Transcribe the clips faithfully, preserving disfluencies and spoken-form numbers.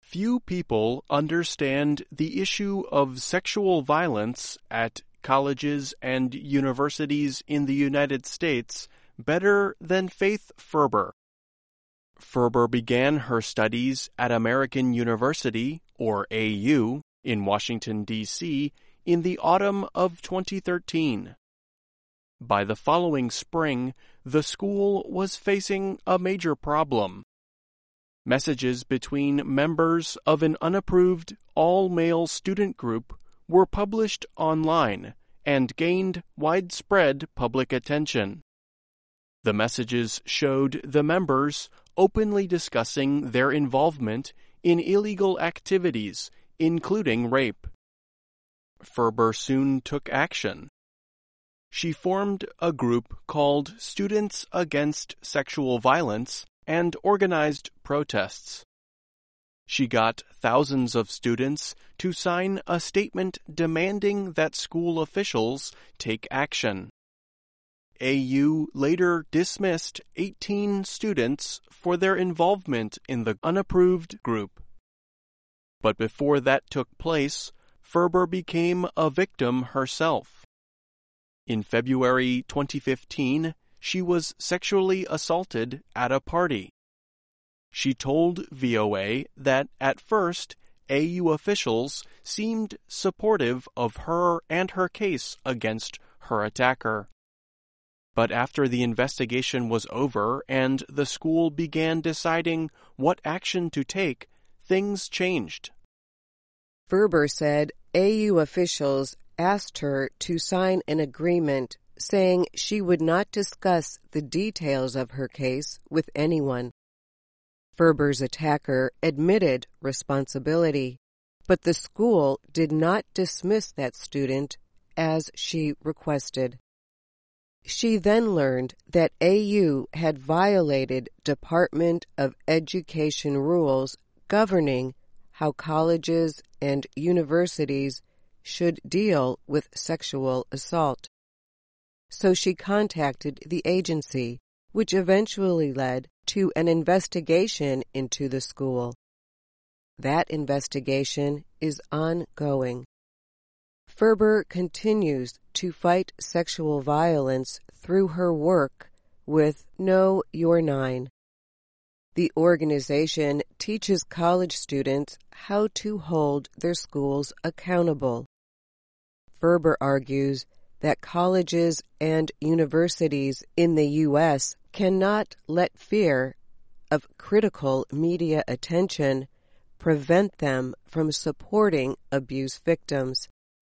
Few people understand the issue of sexual violence at colleges and universities in the United States better than Faith Ferber. Ferber began her studies at American University, or A U, in Washington, D C in the autumn of twenty thirteen. By the following spring, the school was facing a major problem. Messages between members of an unapproved all-male student group were published online and gained widespread public attention. The messages showed the members openly discussing their involvement in illegal activities, including rape. Ferber soon took action. She formed a group called Students Against Sexual Violence and organized protests. She got thousands of students to sign a statement demanding that school officials take action. A U later dismissed eighteen students for their involvement in the unapproved group. But before that took place, Ferber became a victim herself. In February twenty fifteen, she was sexually assaulted at a party. She told V O A that at first, A U officials seemed supportive of her and her case against her attacker. But after the investigation was over and the school began deciding what action to take, things changed. Ferber said A U officials asked her to sign an agreement saying she would not discuss the details of her case with anyone. Ferber's attacker admitted responsibility, but the school did not dismiss that student as she requested. She then learned that A U had violated Department of Education rules governing how colleges and universities should deal with sexual assault. So she contacted the agency, which eventually led to an investigation into the school. That investigation is ongoing. Ferber continues to fight sexual violence through her work with Know Your Nine. The organization teaches college students how to hold their schools accountable. Ferber argues that colleges and universities in the U S cannot let fear of critical media attention prevent them from supporting abuse victims.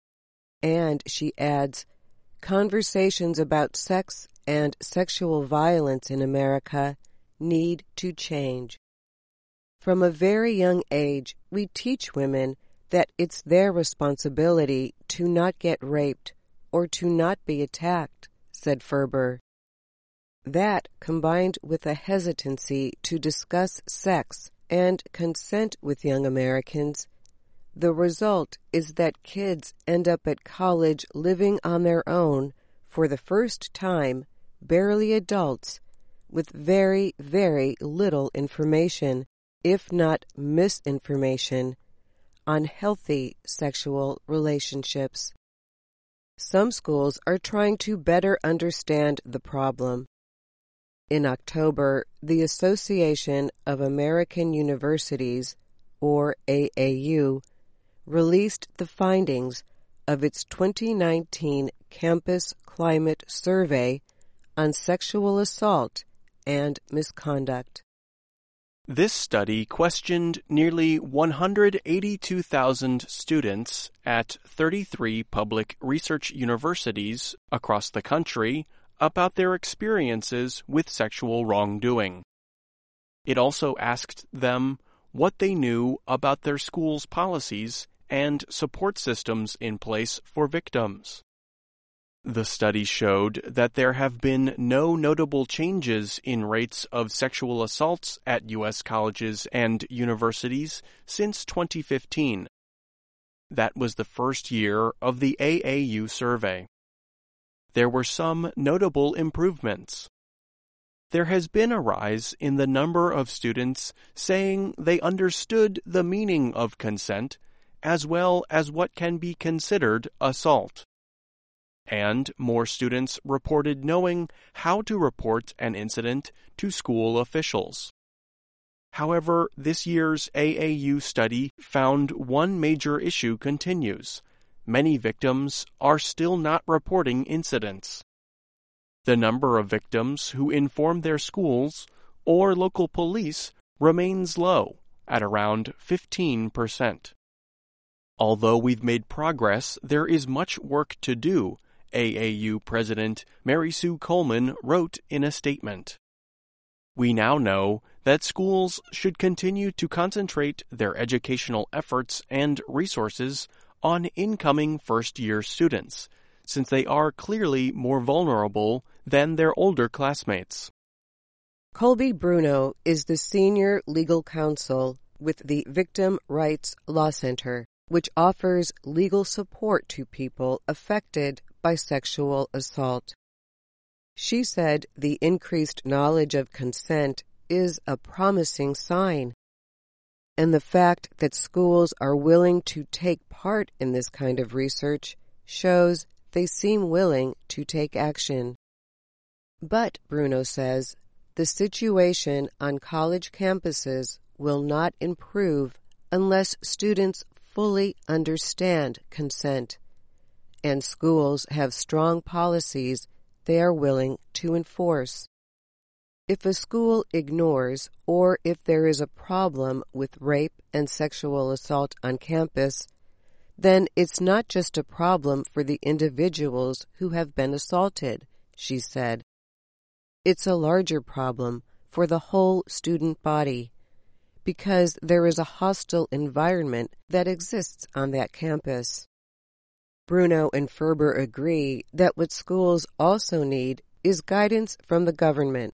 And she adds, conversations about sex and sexual violence in America need to change. From a very young age, we teach women that it's their responsibility to not get raped or to not be attacked, said Ferber. That, combined with a hesitancy to discuss sex and consent with young Americans, the result is that kids end up at college living on their own for the first time, barely adults, with very, very little information, if not misinformation, on healthy sexual relationships. Some schools are trying to better understand the problem. In October, the Association of American Universities, or A A U, released the findings of its twenty nineteen Campus Climate Survey on sexual assault and misconduct. This study questioned nearly one hundred eighty-two thousand students at thirty-three public research universities across the country about their experiences with sexual wrongdoing. It also asked them what they knew about their school's policies and support systems in place for victims. The study showed that there have been no notable changes in rates of sexual assaults at U S colleges and universities since twenty fifteen. That was the first year of the A A U survey. There were some notable improvements. there has been a rise in the number of students saying they understood the meaning of consent as well as what can be considered assault. And more students reported knowing how to report an incident to school officials. However, this year's A A U study found one major issue continues. Many victims are still not reporting incidents. The number of victims who inform their schools or local police remains low, at around fifteen percent. Although we've made progress, there is much work to do, A A U President Mary Sue Coleman wrote in a statement. We now know that schools should continue to concentrate their educational efforts and resources on incoming first-year students, since they are clearly more vulnerable than their older classmates. Colby Bruno is the senior legal counsel with the Victim Rights Law Center, which offers legal support to people affected by sexual assault. She said the increased knowledge of consent is a promising sign, and the fact that schools are willing to take part in this kind of research shows they seem willing to take action. But, Bruno says, the situation on college campuses will not improve unless students fully understand consent, and schools have strong policies they are willing to enforce. If a school ignores or if there is a problem with rape and sexual assault on campus, then it's not just a problem for the individuals who have been assaulted, she said. It's a larger problem for the whole student body, because there is a hostile environment that exists on that campus. Bruno and Ferber agree that what schools also need is guidance from the government.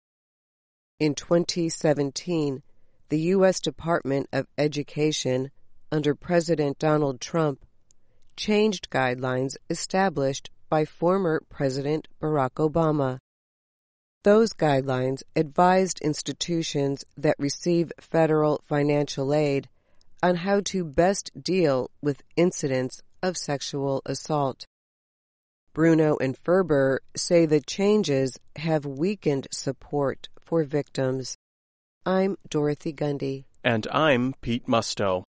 In twenty seventeen, the U S Department of Education, under President Donald Trump, changed guidelines established by former President Barack Obama. Those guidelines advised institutions that receive federal financial aid on how to best deal with incidents of sexual assault. Bruno and Ferber say the changes have weakened support for victims. I'm Dorothy Gundy. And I'm Pete Musto.